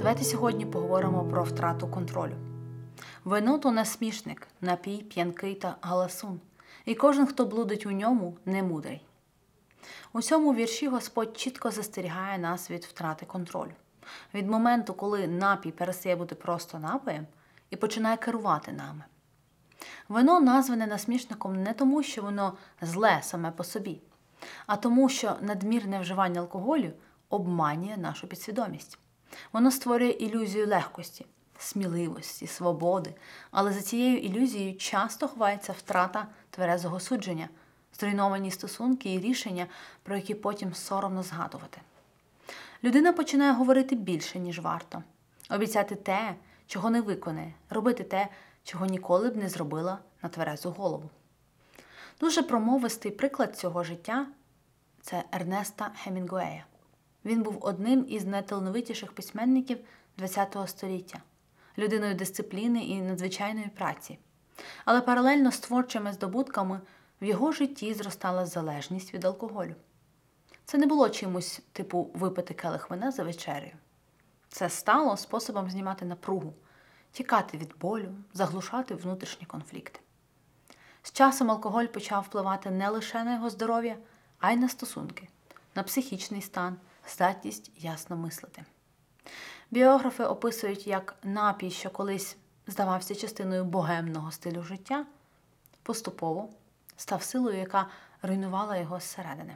Давайте сьогодні поговоримо про втрату контролю. Вино – то насмішник, напій, п'янкий та галасун, і кожен, хто блудить у ньому, не мудрий. У цьому вірші Господь чітко застерігає нас від втрати контролю. Від моменту, коли напій перестає бути просто напоєм і починає керувати нами. Вино назване насмішником не тому, що воно зле саме по собі, а тому, що надмірне вживання алкоголю обманює нашу підсвідомість. Воно створює ілюзію легкості, сміливості, свободи, але за цією ілюзією часто ховається втрата тверезого судження, зруйновані стосунки і рішення, про які потім соромно згадувати. Людина починає говорити більше, ніж варто, обіцяти те, чого не виконає, робити те, чого ніколи б не зробила на тверезу голову. Дуже промовистий приклад цього життя – це Ернеста Хемінгуея. Він був одним із найталановитіших письменників ХХ століття, людиною дисципліни і надзвичайної праці. Але паралельно з творчими здобутками в його житті зростала залежність від алкоголю. Це не було чимось типу випити келих вина за вечерею. Це стало способом знімати напругу, тікати від болю, заглушати внутрішні конфлікти. З часом алкоголь почав впливати не лише на його здоров'я, а й на стосунки, на психічний стан, здатність ясно мислити. Біографи описують, як напій, що колись здавався частиною богемного стилю життя, поступово став силою, яка руйнувала його зсередини.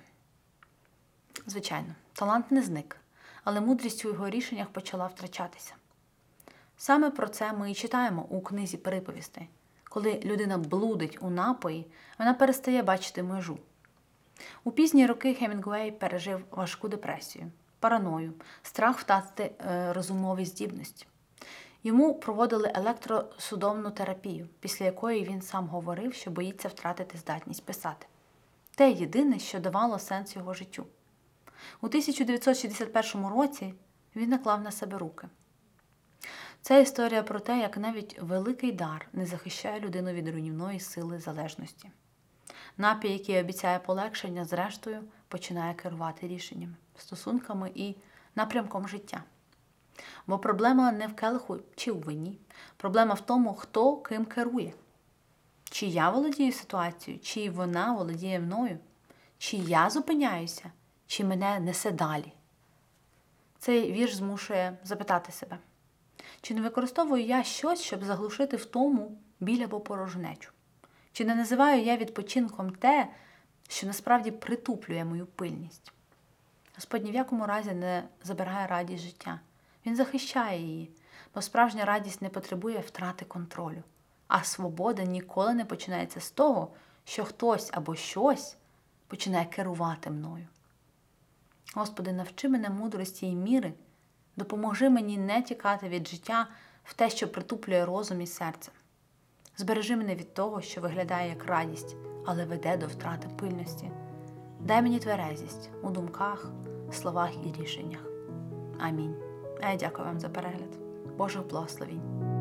Звичайно, талант не зник, але мудрість у його рішеннях почала втрачатися. Саме про це ми і читаємо у книзі «Приповістей». Коли людина блудить у напої, вона перестає бачити межу. У пізні роки Хемінгуей пережив важку депресію, параною, страх втратити розумові здібності. Йому проводили електросудомну терапію, після якої він сам говорив, що боїться втратити здатність писати. Те єдине, що давало сенс його життю. У 1961 році він наклав на себе руки. Це історія про те, як навіть великий дар не захищає людину від руйнівної сили залежності. Напій, який обіцяє полегшення, зрештою починає керувати рішеннями, стосунками і напрямком життя. Бо проблема не в келиху чи у вині. Проблема в тому, хто ким керує. Чи я володію ситуацією, чи вона володіє мною, чи я зупиняюся, чи мене несе далі. Цей вірш змушує запитати себе, чи не використовую я щось, щоб заглушити втому, біль або порожнечу? Чи не називаю я відпочинком те, що насправді притуплює мою пильність? Господь ні в якому разі не забирає радість життя. Він захищає її, бо справжня радість не потребує втрати контролю. А свобода ніколи не починається з того, що хтось або щось починає керувати мною. Господи, навчи мене мудрості і міри, допоможи мені не тікати від життя в те, що притуплює розум і серце. Збережи мене від того, що виглядає як радість, але веде до втрати пильності. Дай мені тверезість у думках, словах і рішеннях. Амінь. А я дякую вам за перегляд. Божих благословінь.